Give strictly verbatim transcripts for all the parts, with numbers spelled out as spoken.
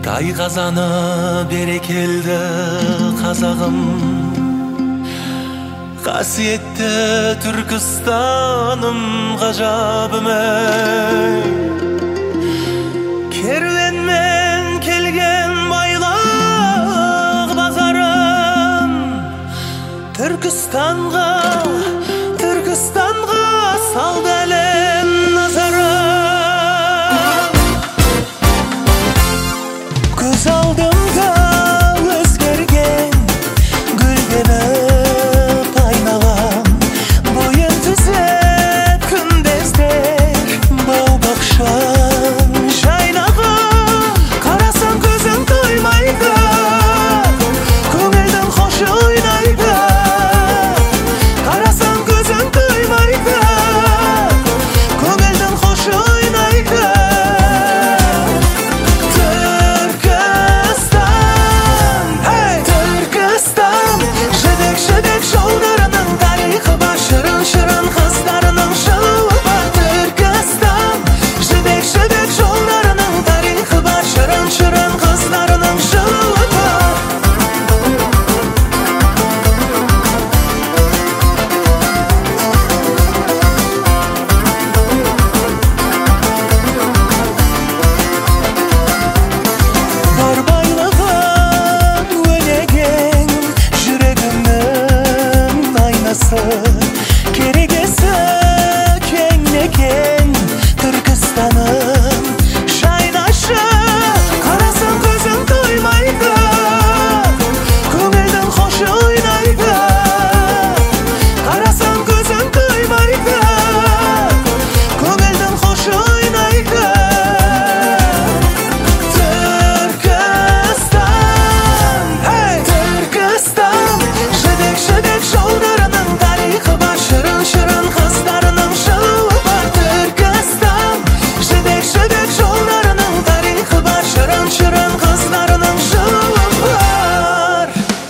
Тайқазаны берекелді қазағым, қасиетті Түркістаным ғажабым ей. Керуенмен келген байлық базарым, Түркістанға, Түркістанға салды әлем назарын. Көз алдымда өзгерген гүлденіп айналам, бойын түзеп күмбездер бау-бақшам жайнаған. Қарасам көзің тоймайды, көңілдің хошы ойнайды. Қарасам көзің тоймайды, көңілдің хошы ойнайды. Жолдарының тарихы бар, шырын-шырын қыздарының жылуы бар. Түркістан, жібек-жібек жолдарының тарихы бар, шырын-шырын қыздарының жылуы бар. Бар байлығың өнеген жүрегімнің айнасы, керегесі кең-екен Түркістаным жайнашы. Қарасам көзің тоймайды, көңілдің хошы ойнайды. Қарасам көзің тоймайды, көңілдің хошы ойнайды. Түркістан, ей, Түркістан, жібек-жібек жолдарының тарихы бар, шырын-шырын қыздарының жылуы бар. Түркістан, жібек-жібек жолдарының тарихы бар, шырын-шырын қыздарының жылуы бар.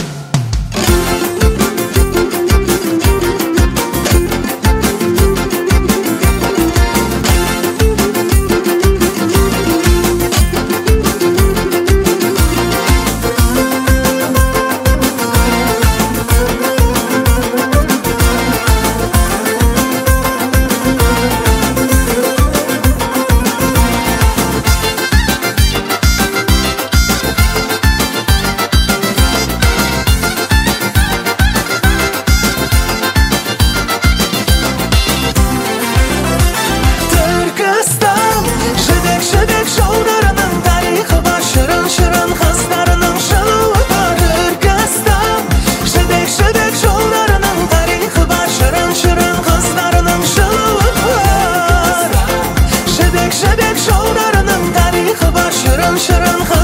Түркістан, жібек-жібек жолдарының тарихы бар, шырын-шырын қыздарының жылуы бар. Түркістан, жібек-жібек жолдарының тарихы бар, шырын-шырын қыздарының жылуы бар. Жібек-жібек жолдарының тарихы бар, шырын-шырын